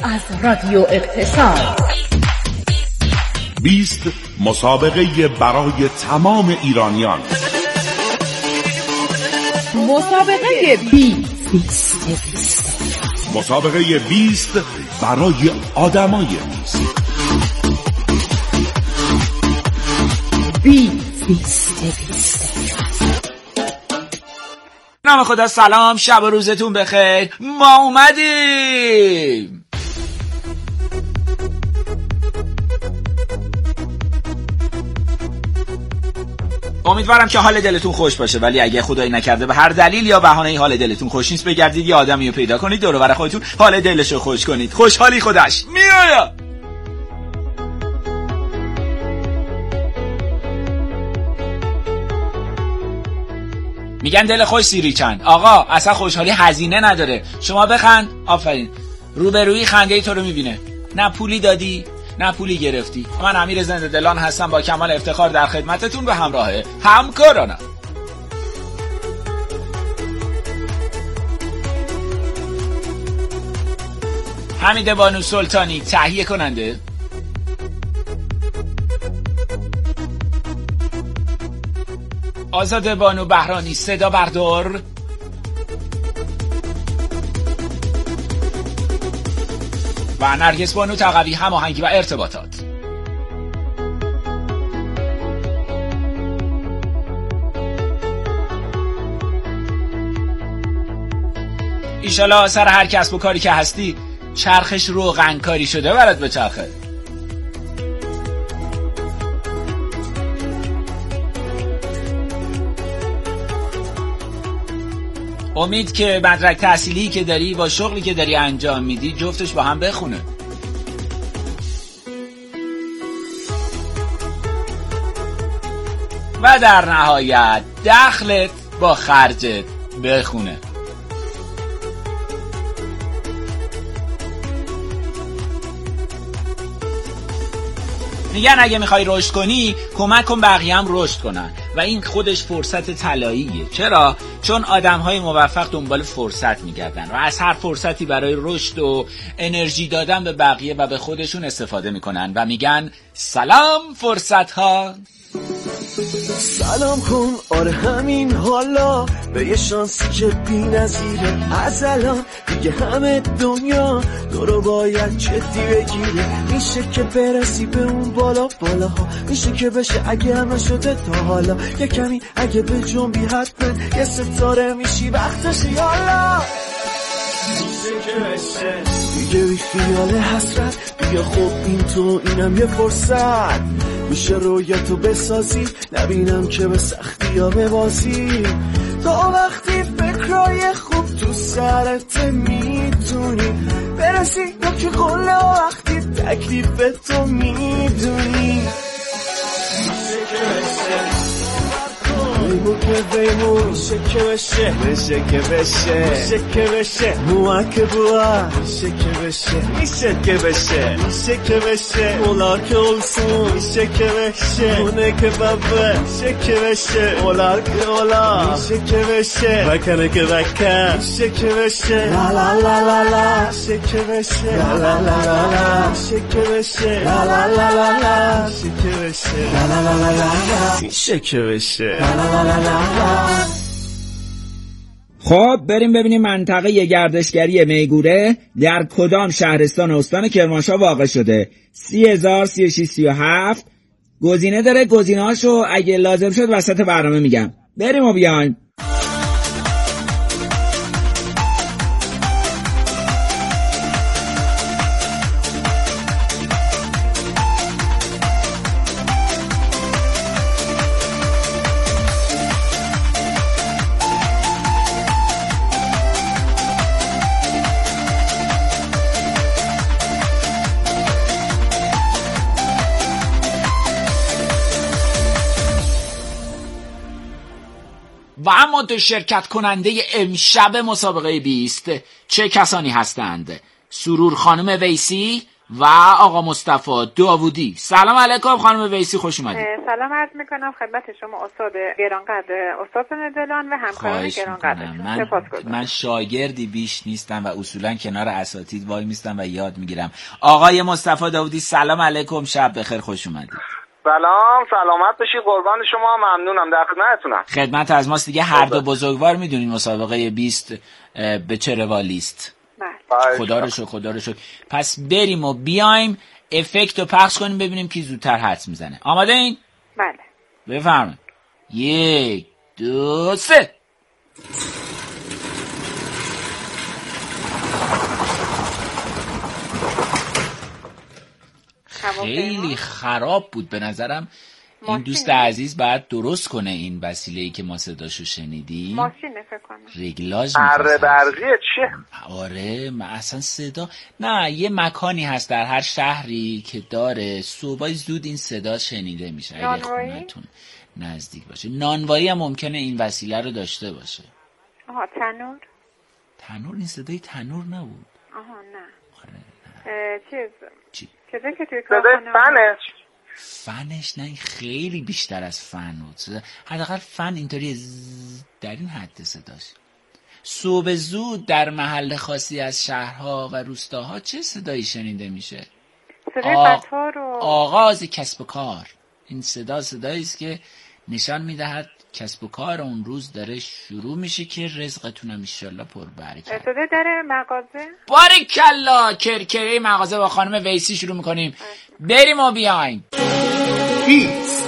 از رادیو اقتصاد. 20 مسابقه برای تمام ایرانیان. مسابقه 20. مسابقه 20 برای آدمای 20. نام خدا. سلام، شب و روزتون بخیر. ما اومدیم. امیدوارم که حال دلتون خوش باشه، ولی اگه خدایی نکرده به هر دلیل یا بهانه‌ای حال دلتون خوش نیست، بگردید یه آدمی رو پیدا کنید دور و بر خودتون حال دلشو خوش کنید. خوشحالی خودش میاد. میگن دل خوش سیری چند. آقا اصلا خوشحالی هزینه نداره. شما بخند، آفرین، روبرویی خنده تو رو میبینه. نه پولی دادی نه پولی گرفتی. من امیر زنده دلان هستم، با کمال افتخار در خدمتتون به همراه همکارانم. حمید بانو سلطانی تهیه کننده، آزاده بانو بهرانی صدا بردار، و نرگس بانو تقوی هماهنگی و ارتباطات. ایشالا سر هر کسب و کاری که هستی چرخش روغن کاری شده برات به چرخه. امید که مدرک تحصیلی که داری با شغلی که داری انجام میدی جفتش با هم بخونه. و در نهایت دخلت با خرجت بخونه. میگن اگه میخوای رشد کنی کمک کن بقیه هم رشد کنن، و این خودش فرصت طلاییه. چرا؟ چون آدم‌های موفق دنبال فرصت میگردن و از هر فرصتی برای رشد و انرژی دادن به بقیه و به خودشون استفاده میکنن و میگن سلام فرصت‌ها. سلام کن، آره همین حالا به یه شانسی که بی نظیره. از الان دیگه همه دنیا دورو باید جدی بگیره. میشه که برسی به اون بالاها، میشه که بشه اگه همه شده تا حالا. یه کمی اگه به جنبی حتما یه ستاره میشی وقتش یالا. میشه که بشه دیگه بی خیال حسرت، بیا خب این تو اینم یه فرصت. میشه رویتو بسازی، نبینم که به سختی ها ببازی. تا وقتی فکرای خوب تو سرت میتونی برسی، یا که قله وقتی تکلیف تو میدونی. میشه که بشه بیمو میشه که بشه، میشه که بشه، میشه که بشه موک بوا، میشه که بشه، میشه که بشه، میشه که بشه اولاک اولسون، میشه که بشه اونه که بابه، میشه که بشه اولاک اولا، میشه که بشه وکنه که وکن، میشه که بشه لا لا لا لا لا، میشه که بشه لا لا لا لا لا، میشه که بشه لا لا لا لا لا، میشه که بشه لا لا لا لا لا، میشه که بشه لا لا لا لا لا. خب بریم ببینیم منطقه گردشگری میگوره در کدام شهرستان استان کرمانشاه واقع شده. 30,000 36 37 گزینه داره. گزینه‌هاشو اگه لازم شد وسط برنامه میگم. بریم و بیایم. و اما دو شرکت کننده امشب مسابقه 20 چه کسانی هستند؟ سرور خانم ویسی و آقا مصطفی داوودی. سلام علیکم خانم ویسی، خوش اومدید. سلام عرض میکنم خدمت شما استاد گرانقدر استاد دلان و همکاران گرانقدرشون. من شاگردی بیش نیستم و اصولا کنار اساتید وای میستم و یاد میگیرم. آقای مصطفی داوودی سلام علیکم، شب بخیر، خوش اومدید. سلام، سلامت باشی، قربان شما، ممنونم، در خدمتتونم. خدمت از ماست دیگه. هر دو بزرگوار میدونین مسابقه 20 به چه روالیست. خدا رو شکر. پس بریم و بیایم افکت رو پخش کنیم ببینیم کی زودتر حدس میزنه. آماده این؟ بله. بفرمایید. 1 2 3. خیلی خراب بود به نظرم. این دوست عزیز باید درست کنه این وسیله‌ای که ما صداشو شنیدیم. ماشینه فکر کنم. رگلاژ اره برقیه چیه؟ آره اصلا صدا نه، یه مکانی هست در هر شهری که داره صبحای زود این صدا شنیده میشه اگه خونتون نزدیک باشه. نانوایی هم ممکنه این وسیله رو داشته باشه. آها تنور. تنور؟ این صدای تنور نبود. آها نه. آره. چی؟ صدای که توی صدای فنش نه، خیلی بیشتر از فن بود. حداقل فن اینطوری در این حد صداش. صبح زود در محل خاصی از شهرها و روستاها چه صدایی شنیده میشه؟ صدای قطار و آغاز کسب و کار. این صدایی است که نشان میدهد کسب و کار اون روز داره شروع میشه که رزقتون هم انشالله پر برکت. صدای در مغازه؟ باریکلا. کرکره مغازه با خانم ویسی شروع میکنیم. بریم و بیایم. بیست.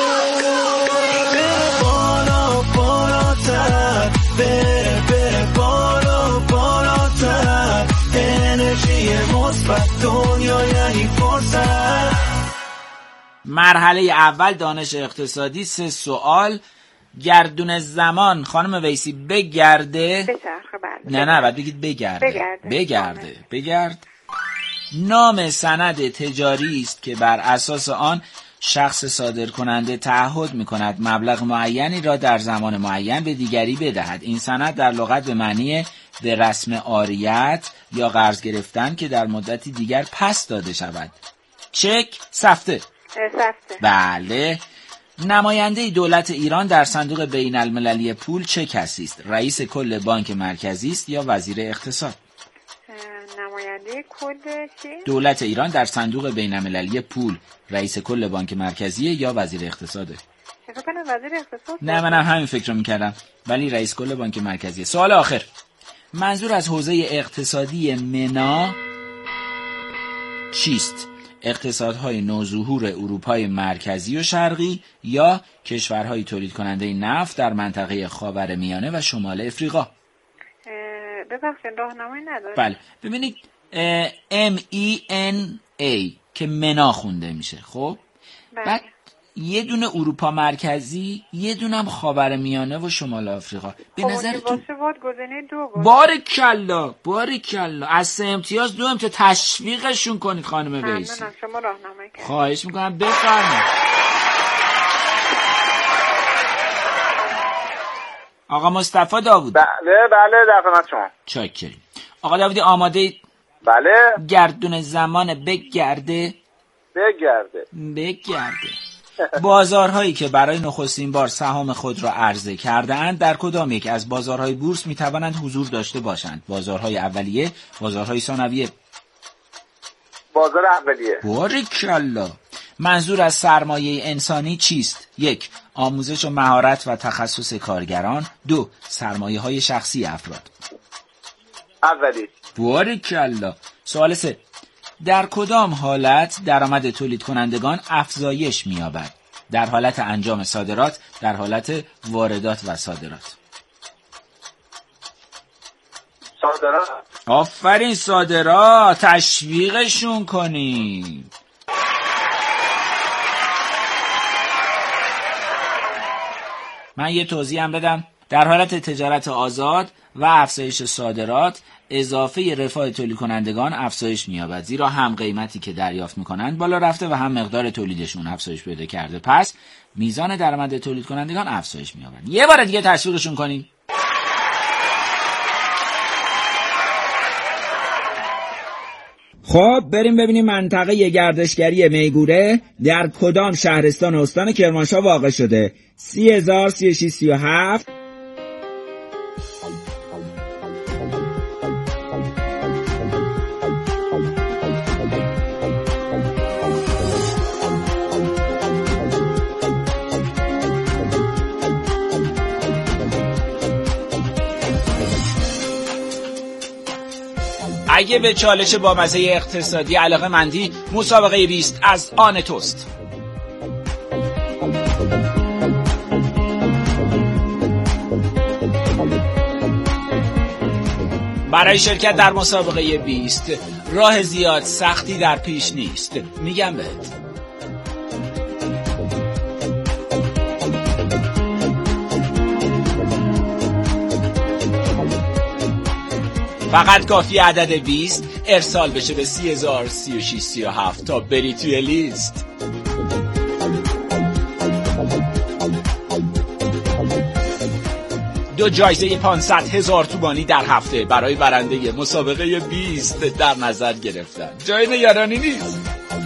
بالا بالاتر، بره بالا بالاتر، انرژی مثبت دنیا یعنی فرصت. مرحله اول دانش اقتصادی. 3 سوال. گردون زمان خانم ویسی بگرده. نه بعد بگید بگرد. نام سند تجاری است که بر اساس آن شخص صادر کننده تعهد می کند مبلغ معینی را در زمان معین به دیگری بدهد. این سند در لغت به معنی به رسم عاریت یا قرض گرفتن که در مدتی دیگر پس داده شود. چک، سفته. بله. نماینده دولت ایران در صندوق بین المللی پول چه کسی است؟ رئیس کل بانک مرکزی است یا وزیر اقتصاد؟ نماینده کل چی؟ دولت ایران در صندوق بین المللی پول رئیس کل بانک مرکزی یا وزیر اقتصاده؟ فکر کنم وزیر اقتصاد. نه منم همین فکر رو میکردم ولی رئیس کل بانک مرکزی. سوال آخر. منظور از حوزه اقتصادی منا چیست؟ اقتصادهای نوظهور اروپای مرکزی و شرقی یا کشورهای تولید کننده نفت در منطقه خاورمیانه و شمال افریقا؟ ببخشید راهنمایی نداره. بله ببینید MENA که منا خونده میشه. خب بعد یه دونه اروپا مرکزی، یه دونه هم خاورمیانه و شمال آفریقا. به نظرتون باریکلا از 3 امتیاز 2 امتیاز. تشویقشون کنید خانم ویسی. شما راهنمایی کنید. خواهش میکنم بفرمایید. آقا مصطفی داوود. بله در خدمت شما. چاکریم. آقا داوودی آماده؟ بله. گردون زمان بگرده. بگرده. بازارهایی که برای نخستین بار سهام خود را عرضه کرده‌اند در کدام یک از بازارهای بورس میتوانند حضور داشته باشند؟ بازارهای اولیه، بازارهای ثانویه؟ بازار اولیه. باریکلا. منظور از سرمایه انسانی چیست؟ 1. آموزش و مهارت و تخصص کارگران. 2. سرمایه‌های شخصی افراد. اولی. باریکلا. سوال 3. در کدام حالت درآمد تولید کنندگان افزایش می‌یابد؟ در حالت انجام صادرات، در حالت واردات و صادرات؟ صادرات. آفرین صادرات. تشویقشون کنید. من یه توضیح هم بدم. در حالت تجارت آزاد و افزایش صادرات اضافه رفاه تولید کنندگان افزایش می‌یابد، زیرا هم قیمتی که دریافت می‌کنند بالا رفته و هم مقدار تولیدشون افزایش پیدا کرده. پس میزان درآمد تولید کنندگان افزایش می‌یابد. یه بار دیگه تشویقشون کنیم. خب بریم ببینیم منطقه گردشگری میگوره در کدام شهرستان استان کرمانشاه واقع شده. 30,000 36 37. اگه به چالش با مزه اقتصادی علاقه مندی، مسابقه 20 از آن توست. برای شرکت در مسابقه 20 راه زیاد سختی در پیش نیست. میگم بهت. فقط کافی عدد 20 ارسال بشه به 30,000 36 37 تا بری توی لیست. دو جایزه 500,000 تومانی در هفته برای برنده مسابقه 20 در نظر گرفتن. جای نگرانی نیست.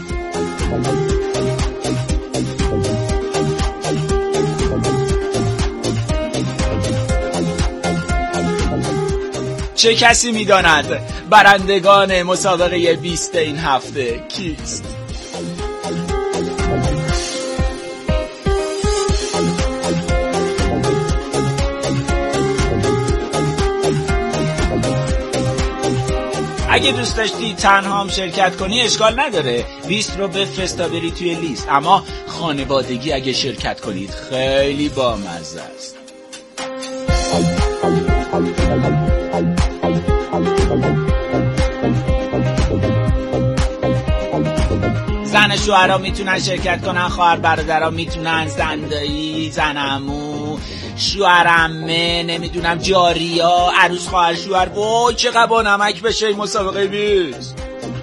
چه کسی می‌داند برندگان مسابقه 20 این هفته کیست؟ اگه دوست داشتی تنها هم شرکت کنی اشکال نداره، 20 رو بفرست تا بری توی لیست، اما خانوادگی اگه شرکت کنید خیلی بامزه است. زن شوهرها میتونن شرکت کنن، خواهر برادرها میتونن، زن دایی، زن عمو، شوهر عمه، نمیدونم جاریا، عروس خواهر شوهر. وای چقدر با نمک بشه این مسابقه 20.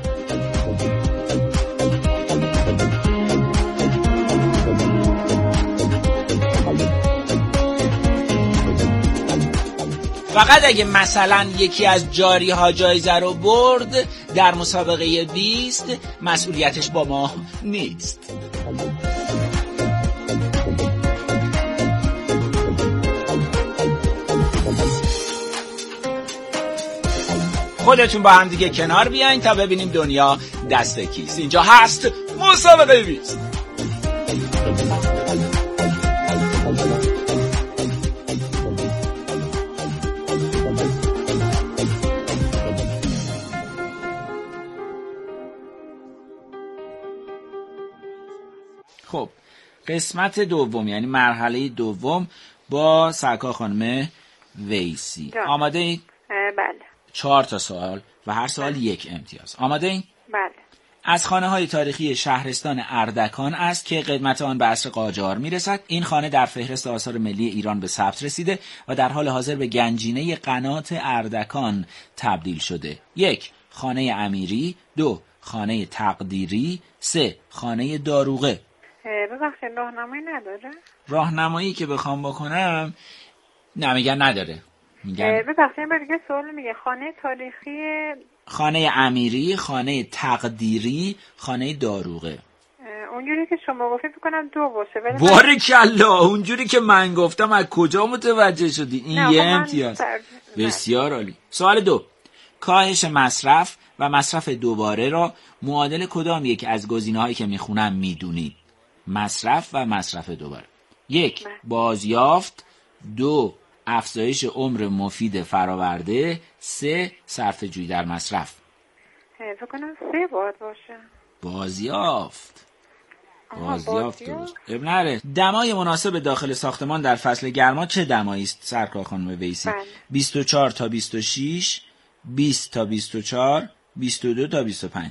فقط اگه مثلا یکی از جاری ها جایزه رو برد در مسابقه 20 مسئولیتش با ما نیست. خودتون با هم دیگه کنار بیاین تا ببینیم دنیا دست کیست. اینجا هست مسابقه 20. خب قسمت دوم یعنی مرحله دوم با سرکار خانم ویسی. آماده اید؟ بله. 4 تا سوال و هر سوال 1 امتیاز. آماده اید؟ بله. از خانه‌های تاریخی شهرستان اردکان است که قدمت آن به عصر قاجار میرسد. این خانه در فهرست آثار ملی ایران به ثبت رسیده و در حال حاضر به گنجینه قنات اردکان تبدیل شده. 1. خانه امیری. 2. خانه تقدیری. 3. خانه داروغه. ببخشید راهنمایی نداره؟ راهنمایی که بخوام بکنم میگن نداره. میگن ببخشید برای سوال میگه خانه تاریخی، خانه امیری، خانه تقدیری، خانه داروغه. اونجوری که شما گفتید بکنم 2 باشه. بارکالله، اونجوری که من گفتم از کجا متوجه شدی؟ این یه امتیاز. بسیار عالی. سوال 2. کاهش مصرف و مصرف دوباره را معادل کدام یک از گزینه‌هایی که میخونم میدونید؟ مصرف و مصرف دوباره. 1. بازیافت. 2. افزایش عمر مفید فراورده. 3. صرفه‌جویی در مصرف. فکر کنم 3 باید باشه. بازیافت درست. اب نره. دمای مناسب داخل ساختمان در فصل گرما چه دمایی است سرکار خانم ویسی؟ 24 تا 26، 20 تا 24، 22 تا 25.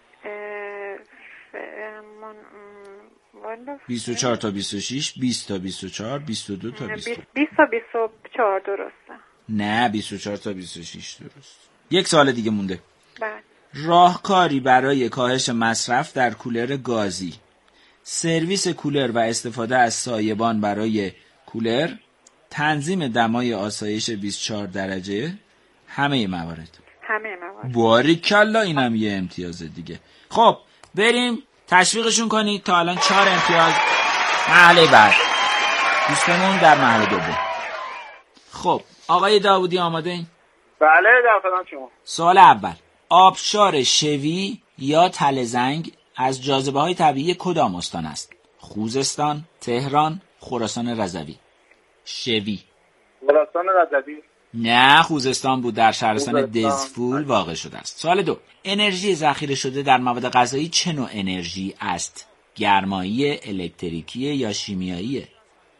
24 تا 26، 20 تا 24، 22 تا 25. 20 تا 24 درسته. نه 24 تا 26 درست. 1 سوال دیگه مونده. بله. راهکاری برای کاهش مصرف در کولر گازی. سرویس کولر و استفاده از سایبان برای کولر، تنظیم دمای آسایش 24 درجه، همه موارد. باریکلا، اینم یه امتیاز دیگه. خب بریم تشویقشون کنید. تا الان 4 امتیاز. مرحله بعد دوستمون در مرحله دوم. خب آقای داوودی آماده این؟ بله در خدمت شما. سوال اول، آبشار شوی یا تله‌زنگ از جاذبه‌های طبیعی کدام استان است؟ خوزستان، تهران، خراسان رضوی. شوی. خراسان رضوی. نه، خوزستان بود، در شهرستان دزفول واقع شده است. سوال دو، انرژی ذخیره شده در مواد غذایی چه نوع انرژی است؟ گرمایی، الکتریکی یا شیمیاییه؟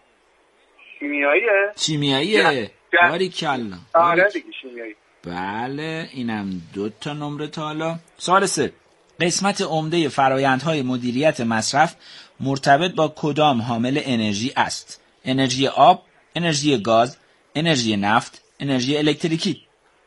شیمیاییه. باریکلا. آره دیگه شیمیایی. بله، اینم 2 تا نمره تا حالا. سوال 3، قسمت عمده فرآیندهای مدیریت مصرف مرتبط با کدام حامل انرژی است؟ انرژی آب، انرژی گاز، انرژی نفت، انرژی الکتریکی.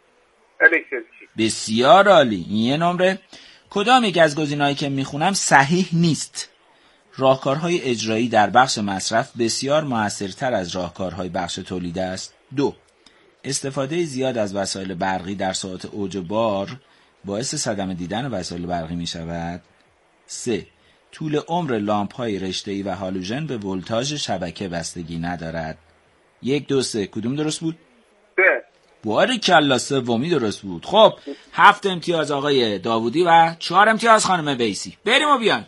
بسیار عالی. این 1 نمره. کدام یک از گزینه‌هایی که میخونم صحیح نیست؟ راهکارهای اجرایی در بخش مصرف بسیار موثرتر از راهکارهای بخش تولید است. 2، استفاده زیاد از وسایل برقی در ساعات اوج بار باعث صدمه دیدن وسایل برقی می شود. 3، طول عمر لامپ‌های رشته‌ای و هالوژن به ولتاژ شبکه بستگی ندارد. 1، 2، 3 کدوم درست بود؟ 3. باریکلا، سومی درست بود. خب 7 امتیاز آقای داوودی و 4 امتیاز خانم ویسی. بریم و بیان.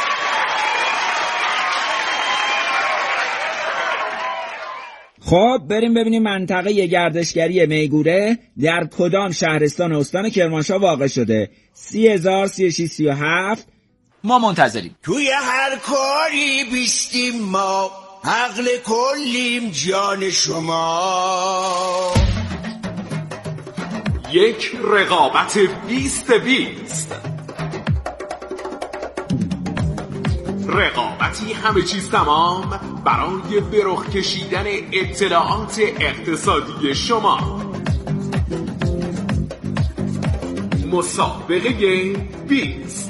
خب بریم ببینیم منطقه گردشگری میگوره در کدام شهرستان استان کرمانشاه واقع شده. 30,000، 36، 37. ما منتظریم. توی هر کاری بیستیم ما، عقل کلیم جان شما. یک رقابت 20-20. رقابتی همه چیز تمام برای به رخ کشیدن اطلاعات اقتصادی شما. مسابقه 20.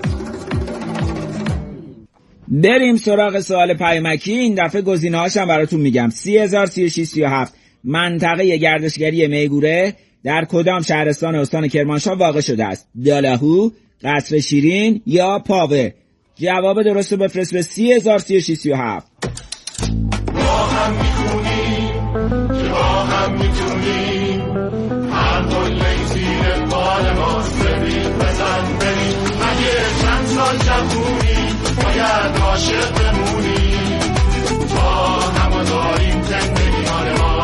بریم سراغ سوال پیامکی. این دفعه گزینه‌هاشم براتون میگم. 30,000، 36، 37. منطقه گردشگری میگوره در کدام شهرستان استان کرمانشاه واقع شده است؟ دالهو، قصر شیرین یا پاوه؟ جواب درست رو بفرست به 30,000، 36، 37. با هم میخونیم که با هم میتونیم، هر قله زیر بال ما سبیل بزن بریم. اگه چند سال جوونیم باید عاشق بمونیم، تا همه داریم زندگی مال ما.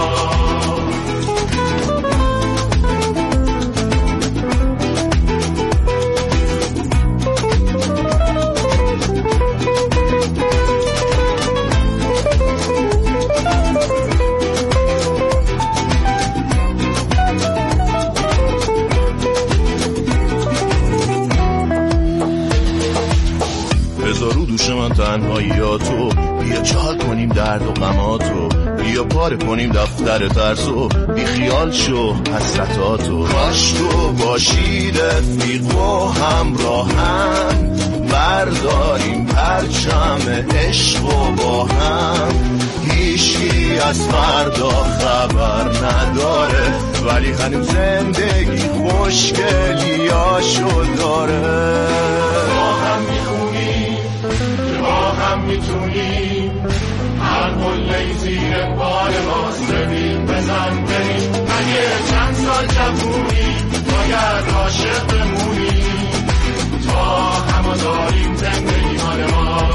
بذارو دوش من تنهاییاتو، بیا جا کنیم درد و غماتو، بیا پاره کنیم دفتر ترسو، بی خیال شو حسرتاتو. کاش تو باشی رفیق و همراهم، برداریم پرچم عشق و با هم. هیچی از فردا خبر نداره، ولی هنوز زندگی خوشگلیاشو داره. با هم میخونیم که با هم میتونیم، هر قله زیر بال ما سبیل بزن بریم. اگه چند سال جوونیم باید عاشق بمونیم، تا همه داریم زندگی مال ما.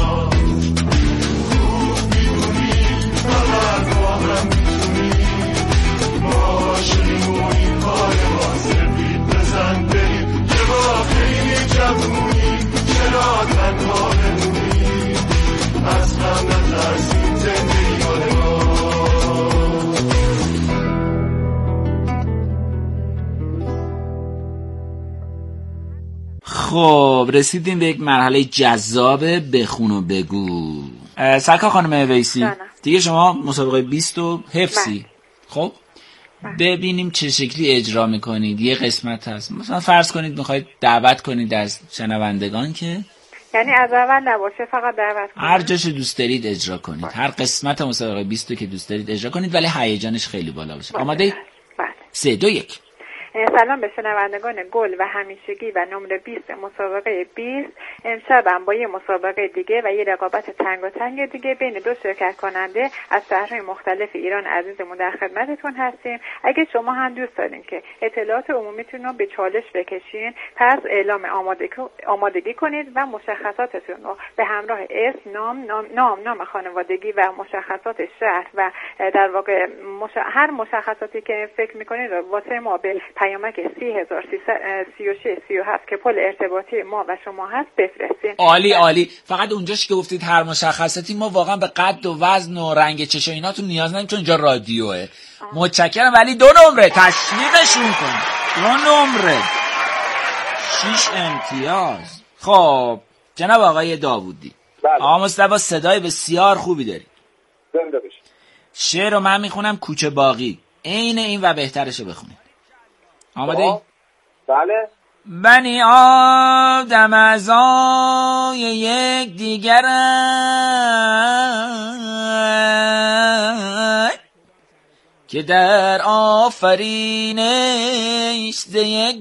خوب میدونیم فقط با هم میتونیم، ما شریمونیم کار ما سبیل بزن بریم. که با خیلی جوونیم چرا تنها بمونیم، از هم نترسیم زندگی مال ما. خب رسیدیم به یک مرحله جذاب بخون و بگو. سرکار خانم ویسی دیگه شما مسابقه 20 و حفظی. خب ببینیم چه شکلی اجرا میکنید. یه قسمت هست مثلا فرض کنید میخواید دعوت کنید از شنوندگان که یعنی از اول نباشه، فقط دعوت کنید. هر جاش دوست دارید اجرا کنید. هر قسمت مسابقه 20 که دوست دارید اجرا کنید، ولی هیجانش خیلی بالا باشه. آماده؟ بله. 3، 2، 1. سلام به شنوندگان گل و همیشگی و نمره 20 مسابقه 20. امشبم با یه مسابقه دیگه و یه رقابت تنگاتنگ دیگه بین دو شرکت کننده از شهرهای مختلف ایران عزیزمون در خدمتتون هستیم. اگه شما هم دوست دارین که اطلاعات عمومیتون رو به چالش بکشین، پس اعلام آمادگی کنید و مشخصاتتون رو به همراه اسم، نام خانوادگی و مشخصات شهر و در واقع هر مشخصاتی که فکر میکنید واسه ما به پیامک 303637 که پل ارتباطی ما و شما هست بفرستین. عالی. فقط اونجاش که گفتید هر مشخصاتی، ما واقعا به قد و وزن و رنگ چشم ایناتون نیاز نداریم چون اینجا رادیوه. متشکرم، ولی 2 نمره تشویقشون کن. 2 نمره 6 امتیاز. خب جناب آقای داوودی. آقا مصطفی صدای بسیار خوبی داری. زنده باشی. شعر رو من میخونم، کوچه باقی عین این و بهترشو بخونید. آماده ای؟ بله. بنی آدم اعضای یک دیگرند که در آفرینش ز یک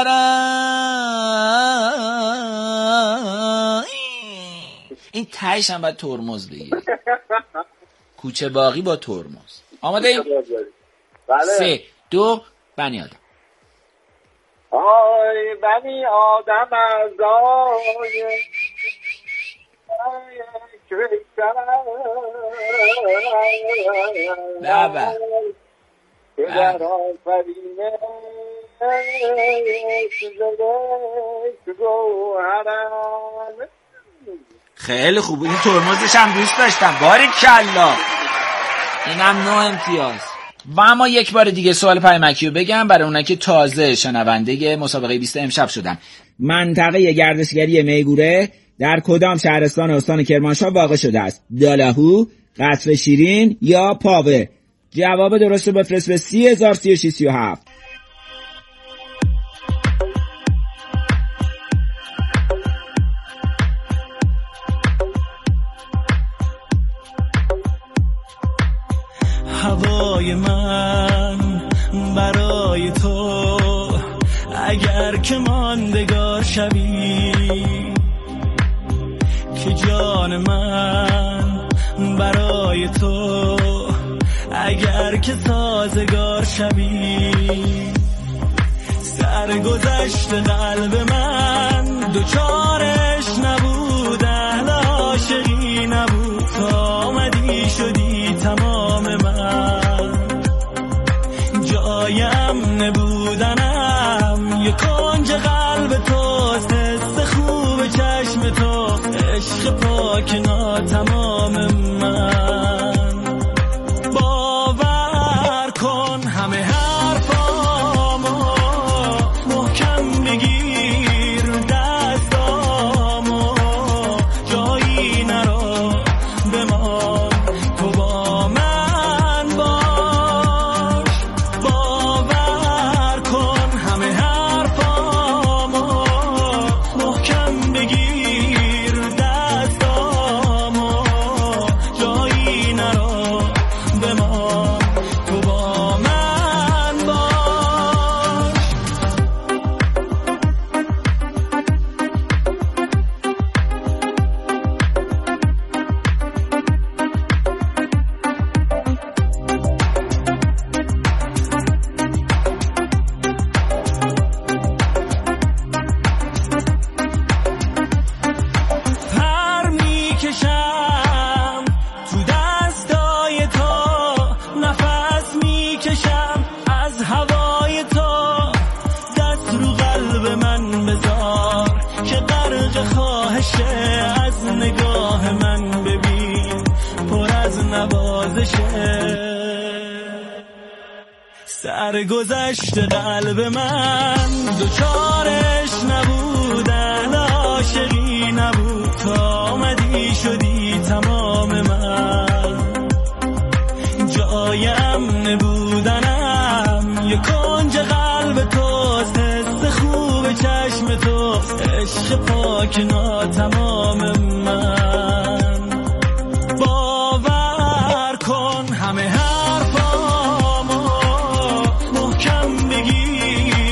گوهرند. این تهش هم باید ترمز بگیری. کوچه باقی با ترمز. آماده ای؟ بله. 3 2 بنی آدم. آی بنی آدم ازای بابا که در آفرینه گوهرم. خیلی خوب. این ترمزش هم دوست داشتم. باریکلا. اینم 9 امتیاز. و اما یک بار دیگه سوال پیامکی رو بگم برای اونایی که تازه شنونده مسابقه 20 امشب شدن. منطقه گردشگری میگوره در کدام شهرستان استان کرمانشاه واقع شده است؟ دالهو، قصر شیرین یا پاوه؟ جواب درست رو بفرست به 303637. هوای من برای تو اگر که ماندگار شوی، که جان من برای تو اگر که سازگار شوی، سرگذشت قلب من دوچارش نبود، اهل عاشقی نبود، تا آمدی شدی تمام من. جایم نبودنم یک کنج قلب توست، حس خوب چشم تو، عشق پاک ناتمام من. باور کن همه حرفامو محکم بگیر، دستامو جایی نرو بمان، تو با من باش. باور کن همه حرفامو محکم بگیر، دستامو جایی نرو بمان، تو با من باش. پر میکشم تو دستای تو، نفس میکشم از هوای تو، دست رو قلب من بذار که غرق خواهشه، از نگاه من ببین پر از نوازشه. سرگذشت قلب من دوچارش نبود، اهل عاشقی نبود، تا آمدی شدی تمام من. جایم نبودنم یک کنج قلب توست، حس خوب چشم تو، عشق پاک ناتمام من. باور کن همه حرفامو محکم بگیر،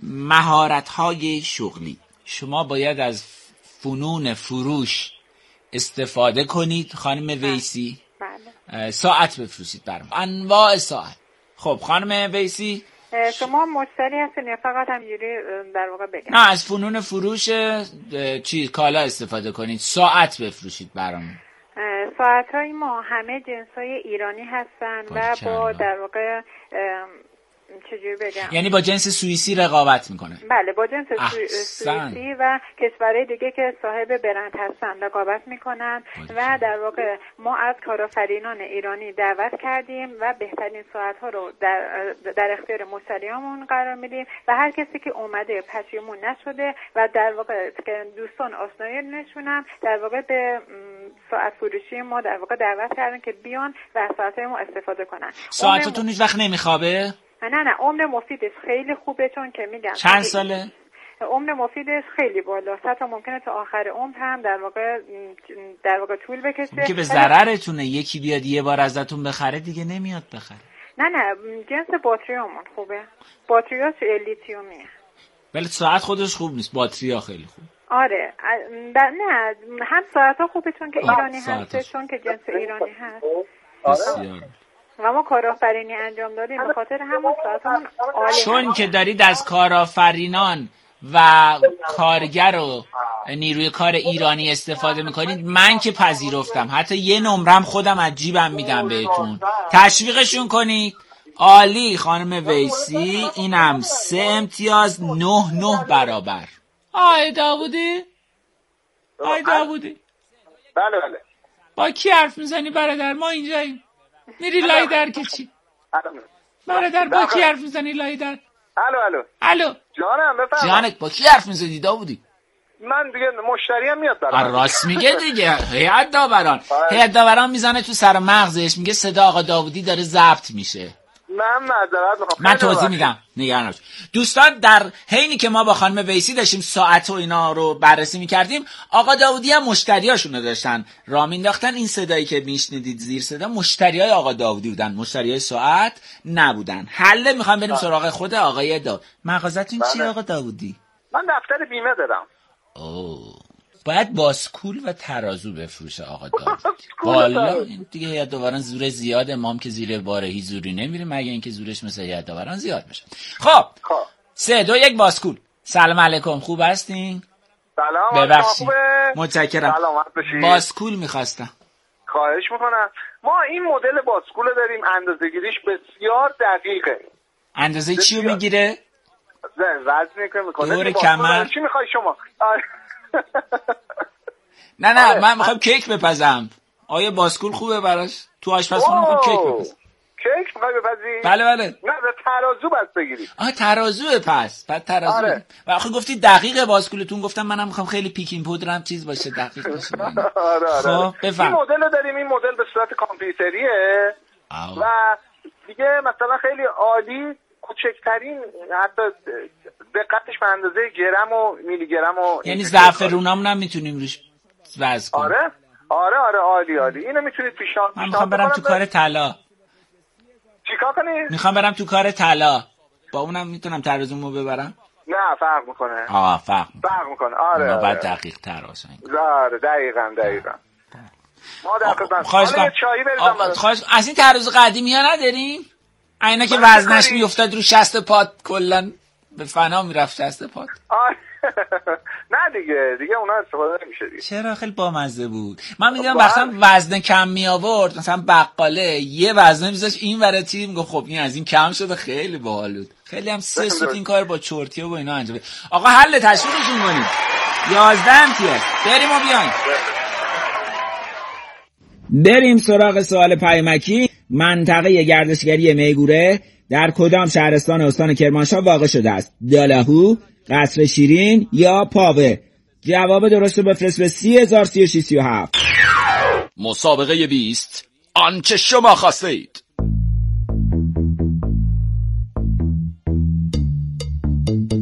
مهارت‌های شغلی. شما باید از فنون فروش استفاده کنید خانم ویسی. بله. ساعت بفروشید برام، انواع ساعت. خب خانم ویسی شما مشتری هستین یا فقط همینجوری در واقع بگم؟ نه، از فنون فروش کالا استفاده کنید، ساعت بفروشید برام. ساعت‌های ما همه جنس‌های ایرانی هستن و با در واقع چجوری بگم، یعنی با جنس سوئیسی رقابت میکنه. بله، با جنس سوئیسی و کشورهای دیگه که صاحب برند هستن رقابت میکنن و در واقع ما از کارآفرینان ایرانی دعوت کردیم و بهترین ساعت‌ها رو در اختیار مشتریامون قرار میدیم و هر کسی که اومده پشیمون نشده و در واقع دوستان آشنایی نشونن در واقع به ساعت فروشی ما در واقع دعوت کردن که بیان و از ساعت‌های ما استفاده کنن. ساعتتون هیچ وقت نمیخوابه؟ نه عمر مفیدش خیلی خوبه، چون که میگم چند ساله؟ عمر مفیدش خیلی بالاست، حتی ممکنه تا آخر عمر هم در واقع طول بکشه که به ضررتونه. یکی بیاد یه بار ازتون بخره دیگه نمیاد بخره. نه جنس باتریامون خوبه، باتریاش لیتیومیه. ولی ساعت خودش خوب نیست، باتریا خیلی خوب. آره نه، هم ساعت‌ها خوبه چون که ایرانی هست، چون که جنس ایرانی هست. بسیار. و ما کارآفرینی انجام دادیم به خاطر همون ساعتمون عالی. چون که دارید از کارآفرینان و کارگر و نیروی کار ایرانی استفاده میکنید، من که پذیرفتم، حتی یه نمرم خودم از جیبم میدم بهتون، تشویقشون کنید. عالی خانم ویسی، اینم 3 امتیاز 9 برابر. آی داوودی بله با کی حرف میزنی برادر؟ ما اینجاییم. میری لای در که چی؟ برادر با کی حرف میزنی لای در؟ الو جانم بفرمایید. جانت با کی حرف میزنی داوودی؟ من دیگه مشتری هم میاد برام. راست میگه دیگه. هیئت داوران میزنه تو سر مغزش، میگه صدا آقا داوودی داره ضبط میشه. من توضیح میدم، نگران نباش. دوستان، در حینی که ما با خانم ویسی داشتیم ساعت و اینا رو بررسی میکردیم، آقا داوودی هم مشتریاشون رو داشتن راه مینداختن. این صدایی که میشنیدید زیر صدا مشتریای آقا داوودی بودن، مشتریای ساعت نبودن. حله میخوام بریم سراغ خود آقای مغازتون چیه آقا داوودی؟ من دفتر بیمه دارم. باید باسکول و ترازو بفروشه آقا داوودی. والا این دیگه هیئت داوران زور زیاد، امام که زیر بارهی زوری نمیره مگه اینکه زورش مثل هیئت داوران زیاد بشه. خب 3 2 1 باسکول. سلام علیکم، خوب هستین؟ سلام. ببخشید متشکرم. سلامت باشید. باسکول میخواستم. خواهش میکنم. ما این مدل باسکول داریم، اندازه‌گیریش بسیار دقیقه. اندازه چی رو میگیره؟ وزن میکنه. دور کمر. چی میخوای شما؟ نه من میخوام کیک بپزم. آیا باسکول خوبه براش؟ تو آشپزخونه میخوام کیک بپزم. کیک میخوای بپزی؟ بله. نه ترازو بس بگیری. ترازوه پس. بعد ترازو. آره. و آخه گفتی دقیقه باسکولتون، گفتم منم میخوام خیلی پیکین پودرم چیز باشه، دقیق باشه. آره. خب بفهم. این مدل داریم، این مدل به صورت کامپیوتریه و دیگه مثلا خیلی عالی، کوچکترین حتی دقتش به اندازه گرم و میلی گرم و یعنی زعفرونامون هم میتونیم روش وزن کنیم. آره عالی. اینو میتونید پیشنهاد. من میخوام برم تو کار طلا. چیکار کنی؟ میخوام برم تو کار طلا. با اونم میتونم ترازومو ببرم؟ نه فرق میکنه. فرق میکنه. آره. بعد دقیق تر باشه. آره دقیقاً. ما دقیقاً. خواهش از این ترازو قدیمی ها نداریم؟ اینا که وزنش میافتاد رو 60 پات کلا به فنا میرفت 60 پات. نه دیگه اونا استفاده نمیشه دیگه. چرا؟ خیلی بامزه بود. من میگم وقتا وزن کم می آورد، مثلا بقاله یه وزنه میذاش این ورتی، میگم خب این از این کم شده، خیلی باحال بود. خیلی هم 3 سوت این کار با چرتیا و اینا انجام. آقا حل تشویقشون کنیم. 11 امتیاز. بریم و بیایم. بریم سراغ سوال پیامکی. منطقه گردشگری میگوره در کدام شهرستان استان کرمانشاه واقع شده است؟ دالهو، قصر شیرین یا پاوه؟ جواب درست رو بفرست به 30,036 37. مسابقه 20 آنچه شما خواستید.